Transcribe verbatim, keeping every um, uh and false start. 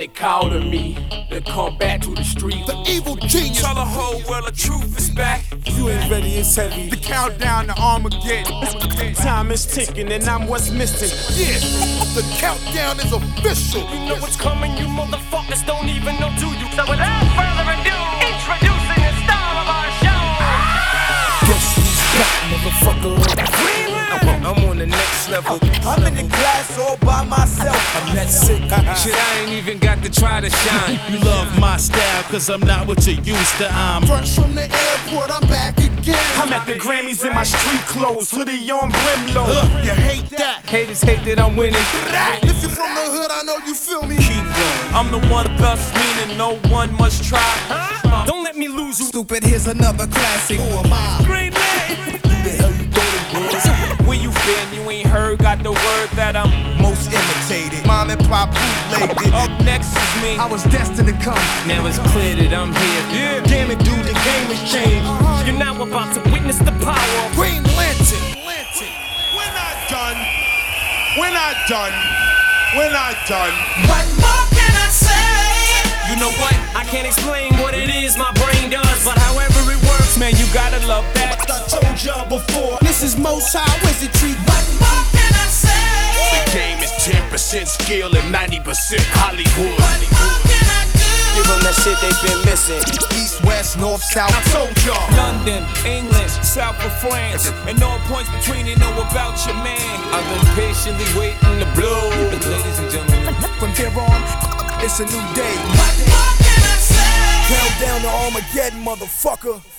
They calling me, they come back to the street. The evil genius. Tell the whole world the truth is back. You ain't ready, it's heavy. The countdown to Armageddon. Time is ticking and I'm what's missing. Yeah, the countdown is official. You know what's coming, you motherfuckers don't even know, do you? So without further ado, introducing the star of our show. Guess who's back, motherfucker? I'm on the next level. I'm in the class all by myself. I'm that sick. Shit, I ain't even got to try to shine. You love my style, cause I'm not what you used to. I'm Fresh from the airport, I'm back again. I'm at the Grammys in my street clothes, hoodie on brim low. Uh, you hate that. Haters hate that I'm winning. If you're from the hood, I know you feel me. Keep going. I'm the one, thus meaning no one must try. Huh? Don't let me lose you. Stupid, here's another classic. Who am I? Green man. Who the hell you thought Where you been? You ain't heard, got the word that I'm most imitated. Mom and pop bootlegged it. up next is me. I was destined to come. Now it's clear that I'm here. Yeah. Damn it, dude, the game has changed. You're now about to witness the power of Green Lantern. Lantern. We're not done. We're not done. We're not done. What more can I say? You know what? I can't explain what it is my brain does, but however it works, man, you gotta love that. I told y'all before. This is Most High Wizardry. What more can I say? the game is ten percent skill and ninety percent Hollywood. What more can I do? Give them that shit they been missing. East, west, north, south. I told y'all. London, England, south of France, and all points between you know about your man. I've been patiently waiting to blow. Ladies and gentlemen, From here on, it's a new day. What more can I say? Countdown to Armageddon, motherfucker.